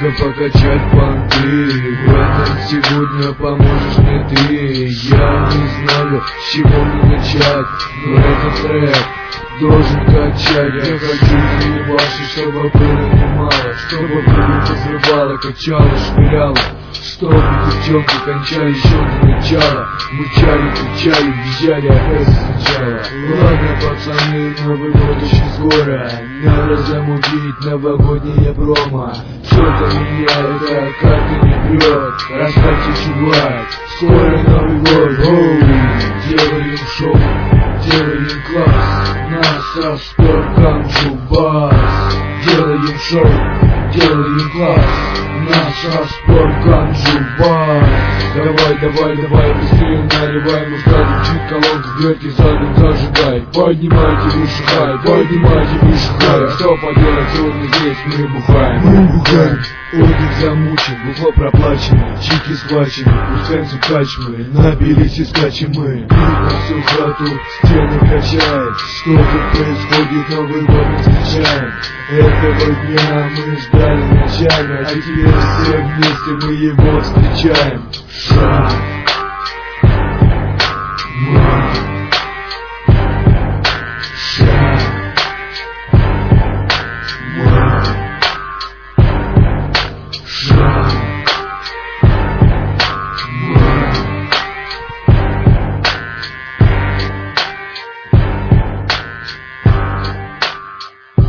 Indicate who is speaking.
Speaker 1: покачать понты. В этом сегодня поможешь мне ты. Я не знаю, с чего мне начать, но этот трек должен качать. Я хочу заебашить, чтобы было немало, чтобы было взрывало, качало, швыряло, чтобы девчонки кончали еще до начала. Мучали, кричали, визжали опять сначала. Ладно, пацаны, Новый год очень скоро, надо замутить новогоднее промо. Что-то меня эта карта не прет, расслабься, чувак, скоро Новый год. Оу, делаем шоу, делаем класс, нас Ростов, Канджу, бас. Делаем шоу, делаем класс, наш Ростов, Канджу, бас. Давай, быстрее наливай, мускатик, чуть колонки, дверки задом зажигай. Поднимайте выше хай, поднимайте выше хай. Что поделать, сегодня здесь мы бухаем. Отдых замучен, бухло проплачено, чики схвачены, пускаемся в качмы, напились и скачем мы. На всю хату стены качает, что тут происходит, Новый год мы встречаем. Этого дня мы ждали ночами, а теперь все вместе мы его встречаем. Шаг.